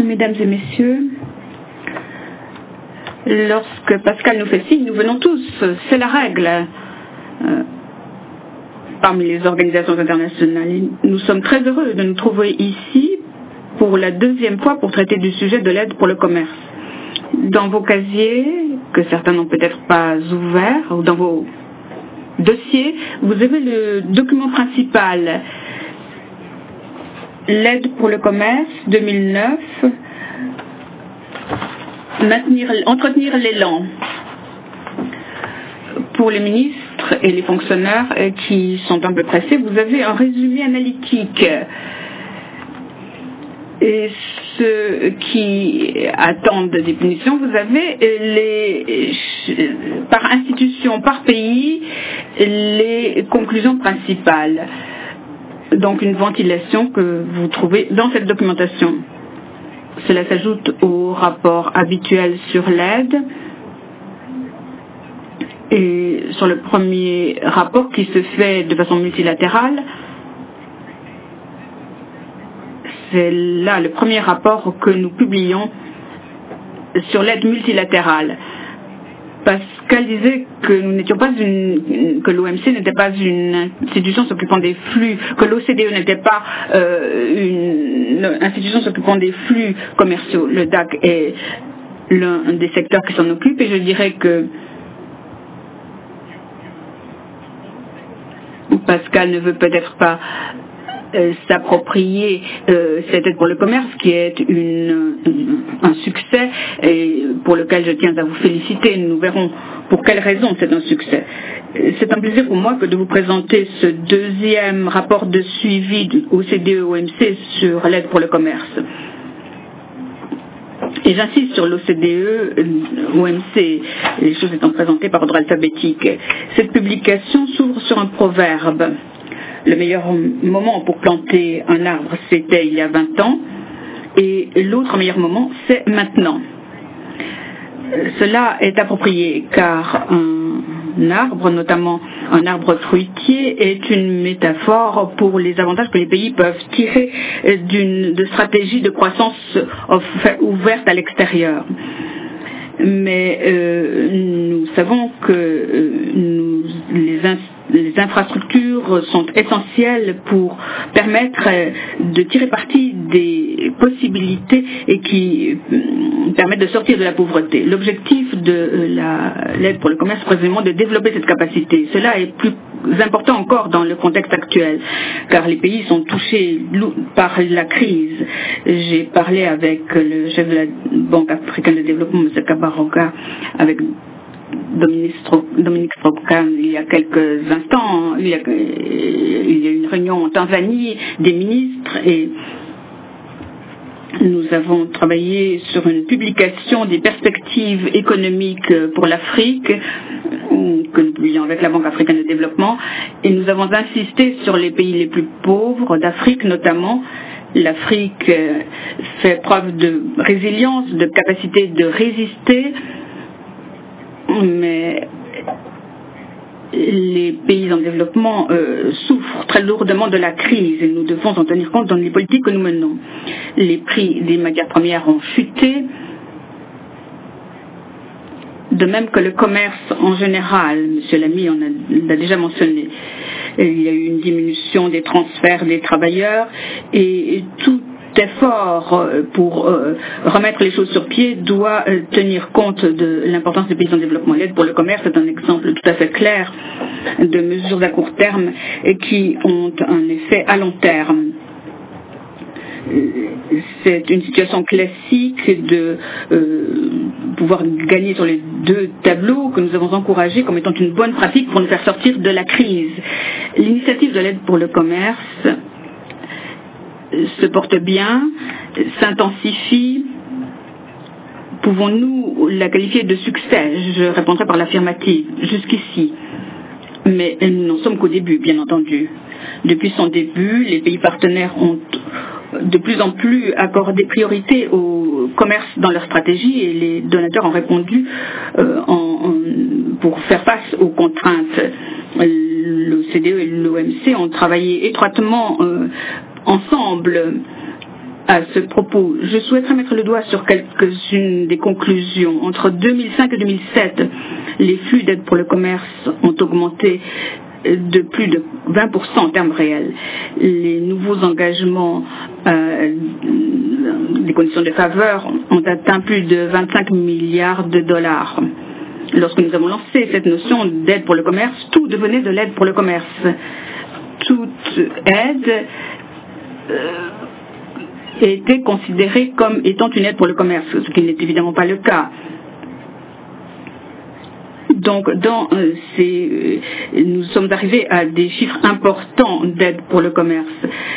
Mesdames et messieurs, lorsque Pascal nous fait signe, nous venons tous, c'est la règle. Parmi les organisations internationales, nous sommes très heureux de nous trouver ici pour la deuxième fois pour traiter du sujet de l'aide pour le commerce. Dans vos casiers, que certains n'ont peut-être pas ouverts, ou dans vos dossiers, vous avez le document principal, l'aide pour le commerce 2009, entretenir l'élan. Pour les ministres et les fonctionnaires qui sont un peu pressés, vous avez un résumé analytique. Et ceux qui attendent des punitions, vous avez par institution, par pays, les conclusions principales. Donc une ventilation que vous trouvez dans cette documentation. Cela s'ajoute au rapport habituel sur l'aide et sur le premier rapport qui se fait de façon multilatérale. C'est là le premier rapport que nous publions sur l'aide multilatérale. Pascal disait que nous n'étions pas que l'OMC n'était pas une institution s'occupant des flux, que l'OCDE n'était pas une institution s'occupant des flux commerciaux. Le DAC est l'un des secteurs qui s'en occupe et je dirais que Pascal ne veut peut-être pas s'approprier cette aide pour le commerce qui est un succès et pour lequel je tiens à vous féliciter. Nous verrons pour quelles raisons c'est un succès. C'est un plaisir pour moi que de vous présenter ce deuxième rapport de suivi du OCDE-OMC sur l'aide pour le commerce. Et j'insiste sur l'OCDE-OMC, les choses étant présentées par ordre alphabétique. Cette publication s'ouvre sur un proverbe. Le meilleur moment pour planter un arbre, c'était il y a 20 ans, et l'autre meilleur moment, c'est maintenant. Cela est approprié car un arbre, notamment un arbre fruitier, est une métaphore pour les avantages que les pays peuvent tirer de stratégies de croissance ouverte à l'extérieur. Mais nous savons que les infrastructures sont essentielles pour permettre de tirer parti des possibilités et qui permettent de sortir de la pauvreté. L'objectif de l'aide pour le commerce est précisément de développer cette capacité. Cela est plus important encore dans le contexte actuel, car les pays sont touchés par la crise. J'ai parlé avec le chef de la Banque africaine de développement, M. Kabaroga, avec Dominique Strauss-Kahn il y a quelques instants. Il y a une réunion en Tanzanie des ministres et nous avons travaillé sur une publication des perspectives économiques pour l'Afrique que nous publions avec la Banque africaine de développement et nous avons insisté sur les pays les plus pauvres d'Afrique notamment. L'Afrique fait preuve de résilience, de capacité de résister, mais les pays en développement souffrent très lourdement de la crise et nous devons en tenir compte dans les politiques que nous menons. Les prix des matières premières ont chuté, de même que le commerce en général. M. Lamy l'a déjà mentionné. Il y a eu une diminution des transferts des travailleurs et tout effort pour remettre les choses sur pied doit tenir compte de l'importance des pays en développement. L'aide pour le commerce est un exemple tout à fait clair de mesures à court terme et qui ont un effet à long terme. C'est une situation classique de pouvoir gagner sur les deux tableaux que nous avons encouragé comme étant une bonne pratique pour nous faire sortir de la crise. L'initiative de l'aide pour le commerce se porte bien, s'intensifie. Pouvons-nous la qualifier de succès? Je répondrai par l'affirmative, jusqu'ici. Mais nous n'en sommes qu'au début, bien entendu. Depuis son début, les pays partenaires ont de plus en plus accordé priorité au commerce dans leur stratégie et les donateurs ont répondu pour faire face aux contraintes. L'OCDE et l'OMC ont travaillé étroitement ensemble à ce propos. Je souhaiterais mettre le doigt sur quelques-unes des conclusions. Entre 2005 et 2007, les flux d'aide pour le commerce ont augmenté de plus de 20% en termes réels. Les nouveaux engagements des conditions de faveur ont atteint plus de 25 milliards de dollars. Lorsque nous avons lancé cette notion d'aide pour le commerce, tout devenait de l'aide pour le commerce. Toute aide était considérée comme étant une aide pour le commerce, ce qui n'est évidemment pas le cas. Donc, nous sommes arrivés à des chiffres importants d'aide pour le commerce.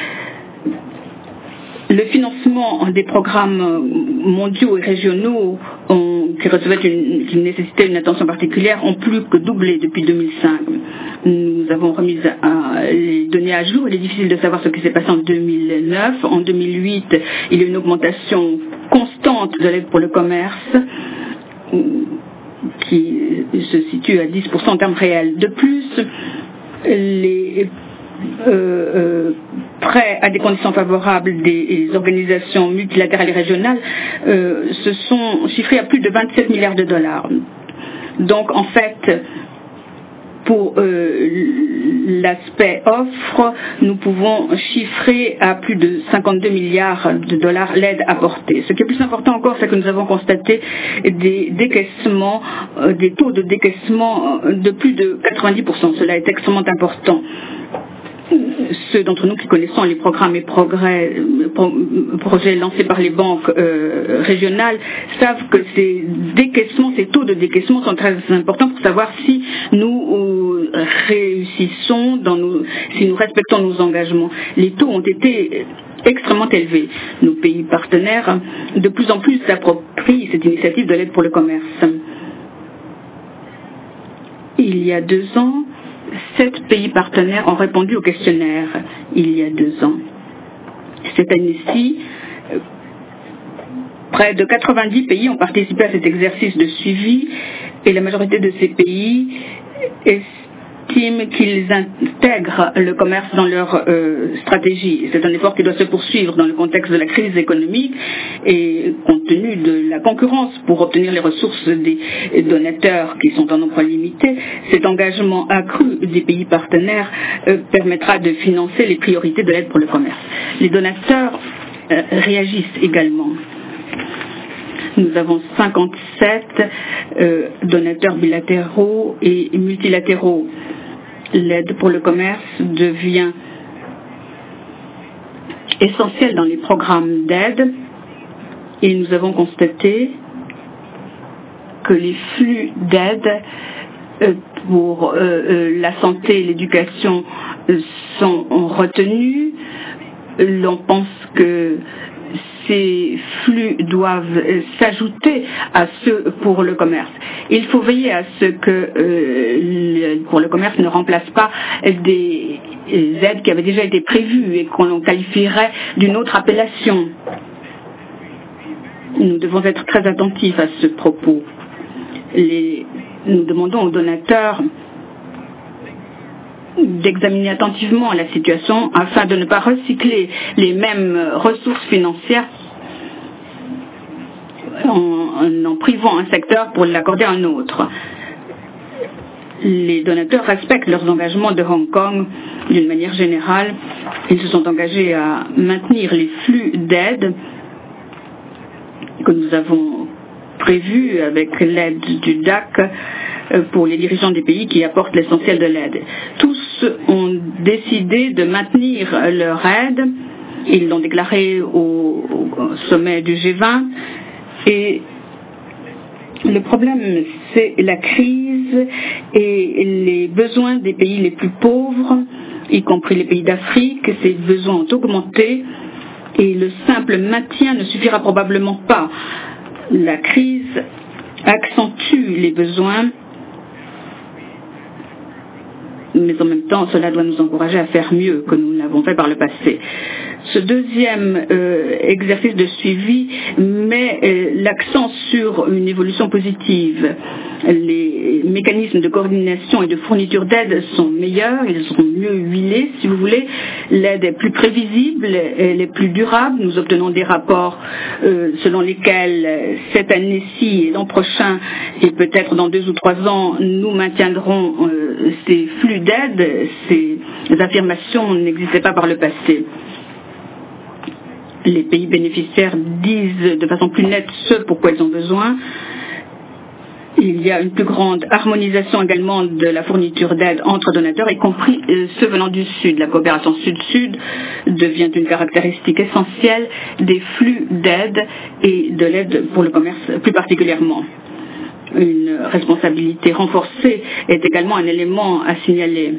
Le financement des programmes mondiaux et régionaux qui nécessitaient une attention particulière ont plus que doublé depuis 2005. Nous avons remis les données à jour. Il est difficile de savoir ce qui s'est passé en 2009. En 2008, il y a eu une augmentation constante de l'aide pour le commerce qui se situe à 10% en termes réels. De plus, les prêts à des conditions favorables des organisations multilatérales et régionales se sont chiffrés à plus de 27 milliards de dollars. Donc, en fait, pour l'aspect offre, nous pouvons chiffrer à plus de 52 milliards de dollars l'aide apportée. Ce qui est plus important encore, c'est que nous avons constaté des décaissements, des taux de décaissement de plus de 90%. Cela est extrêmement important. Ceux d'entre nous qui connaissons les programmes et projets lancés par les banques régionales savent que ces taux de décaissement sont très importants pour savoir si nous réussissons, si nous respectons nos engagements. Les taux ont été extrêmement élevés. Nos pays partenaires de plus en plus s'approprient cette initiative de l'aide pour le commerce. Il y a 2 ans, 7 pays partenaires ont répondu au questionnaire il y a 2 ans. Cette année-ci, près de 90 pays ont participé à cet exercice de suivi et la majorité de ces pays estiment qu'ils intègrent le commerce dans leur stratégie. C'est un effort qui doit se poursuivre dans le contexte de la crise économique et compte tenu de la concurrence pour obtenir les ressources des donateurs qui sont en nombre limité. Cet engagement accru des pays partenaires permettra de financer les priorités de l'aide pour le commerce. Les donateurs réagissent également. Nous avons 57 donateurs bilatéraux et multilatéraux. L'aide pour le commerce devient essentielle dans les programmes d'aide et nous avons constaté que les flux d'aide pour la santé et l'éducation sont retenus. L'on pense que ces flux doivent s'ajouter à ceux pour le commerce. Il faut veiller à ce que pour le commerce ne remplace pas des aides qui avaient déjà été prévues et qu'on qualifierait d'une autre appellation. Nous devons être très attentifs à ce propos. Nous demandons aux donateurs d'examiner attentivement la situation afin de ne pas recycler les mêmes ressources financières en privant un secteur pour l'accorder à un autre. Les donateurs respectent leurs engagements de Hong Kong d'une manière générale. Ils se sont engagés à maintenir les flux d'aide que nous avons prévus avec l'aide du DAC pour les dirigeants des pays qui apportent l'essentiel de l'aide. Tous ont décidé de maintenir leur aide. Ils l'ont déclaré au sommet du G20. Et le problème, c'est la crise et les besoins des pays les plus pauvres, y compris les pays d'Afrique. Ces besoins ont augmenté et le simple maintien ne suffira probablement pas. La crise accentue les besoins, mais en même temps, cela doit nous encourager à faire mieux que nous l'avons fait par le passé. Ce deuxième exercice de suivi met l'accent sur une évolution positive. Les mécanismes de coordination et de fourniture d'aide sont meilleurs, ils sont mieux huilés, si vous voulez. L'aide est plus prévisible, elle est plus durable. Nous obtenons des rapports selon lesquels cette année-ci et l'an prochain, et peut-être dans 2 ou 3 ans, nous maintiendrons ces flux d'aide. Ces affirmations n'existaient pas par le passé. Les pays bénéficiaires disent de façon plus nette ce pourquoi ils ont besoin. Il y a une plus grande harmonisation également de la fourniture d'aide entre donateurs, y compris ceux venant du Sud. La coopération Sud-Sud devient une caractéristique essentielle des flux d'aide et de l'aide pour le commerce plus particulièrement. Une responsabilité renforcée est également un élément à signaler.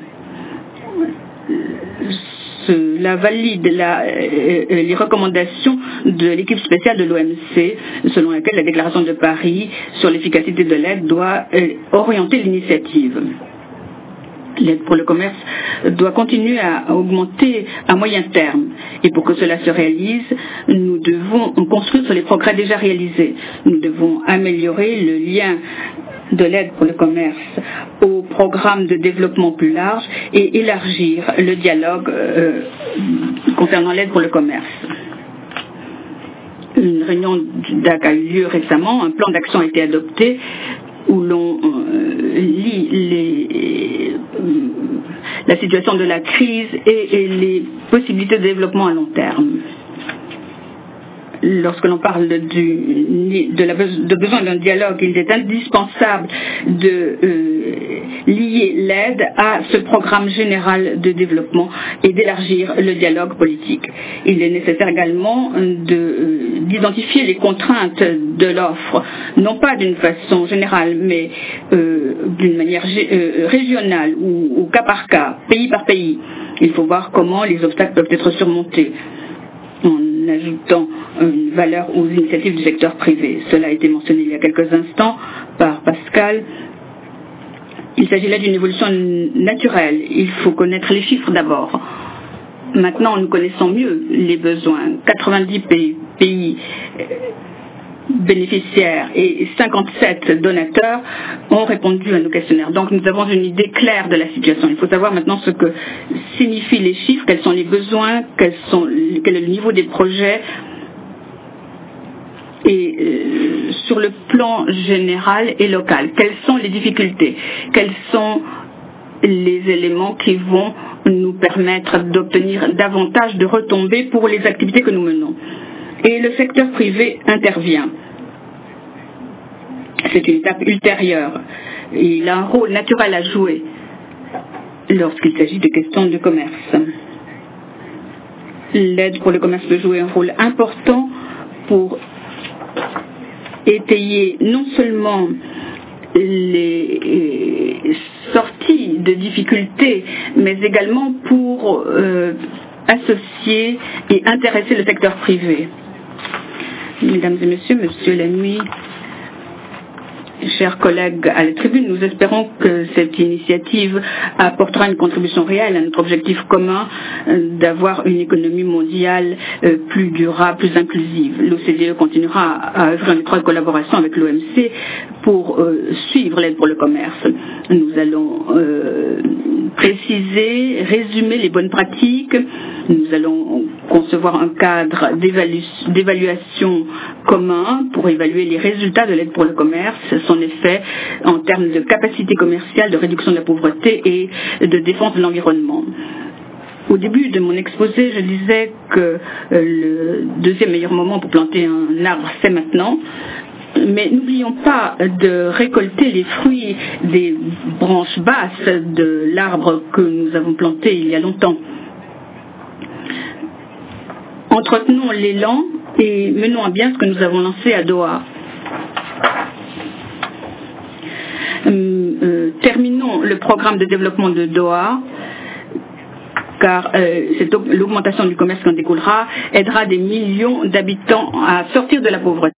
Cela valide les recommandations de l'équipe spéciale de l'OMC, selon laquelle la déclaration de Paris sur l'efficacité de l'aide doit orienter l'initiative. L'aide pour le commerce doit continuer à augmenter à moyen terme. Et pour que cela se réalise, nous devons construire sur les progrès déjà réalisés. Nous devons améliorer le lien de l'aide pour le commerce au programme de développement plus large et élargir le dialogue concernant l'aide pour le commerce. Une réunion du DAC a eu lieu récemment, un plan d'action a été adopté où l'on lit la situation de la crise et les possibilités de développement à long terme. Lorsque l'on parle de besoin d'un dialogue, il est indispensable de lier l'aide à ce programme général de développement et d'élargir le dialogue politique. Il est nécessaire également d'identifier les contraintes de l'offre, non pas d'une façon générale, mais d'une manière régionale ou au cas par cas, pays par pays. Il faut voir comment les obstacles peuvent être surmontés en ajoutant une valeur aux initiatives du secteur privé. Cela a été mentionné il y a quelques instants par Pascal. Il s'agit là d'une évolution naturelle. Il faut connaître les chiffres d'abord. Maintenant, nous connaissons mieux les besoins. 90 pays bénéficiaires et 57 donateurs ont répondu à nos questionnaires. Donc nous avons une idée claire de la situation. Il faut savoir maintenant ce que signifient les chiffres, quels sont les besoins, quel est le niveau des projets et sur le plan général et local, quelles sont les difficultés, quels sont les éléments qui vont nous permettre d'obtenir davantage de retombées pour les activités que nous menons. Et le secteur privé intervient. C'est une étape ultérieure. Il a un rôle naturel à jouer lorsqu'il s'agit de questions de commerce. L'aide pour le commerce peut jouer un rôle important pour étayer non seulement les sorties de difficultés, mais également pour associer et intéresser le secteur privé. Mesdames et messieurs, monsieur Lamy, chers collègues à la tribune, nous espérons que cette initiative apportera une contribution réelle à notre objectif commun d'avoir une économie mondiale plus durable, plus inclusive. L'OCDE continuera à œuvrer en étroite collaboration avec l'OMC pour suivre l'aide pour le commerce. Nous allons préciser, résumer les bonnes pratiques. Nous allons concevoir un cadre d'évaluation commun pour évaluer les résultats de l'aide pour le commerce, son effet en termes de capacité commerciale, de réduction de la pauvreté et de défense de l'environnement. Au début de mon exposé, je disais que le deuxième meilleur moment pour planter un arbre, c'est maintenant. Mais n'oublions pas de récolter les fruits des branches basses de l'arbre que nous avons planté il y a longtemps. Entretenons l'élan et menons à bien ce que nous avons lancé à Doha. Terminons le programme de développement de Doha, car l'augmentation du commerce qui en découlera aidera des millions d'habitants à sortir de la pauvreté.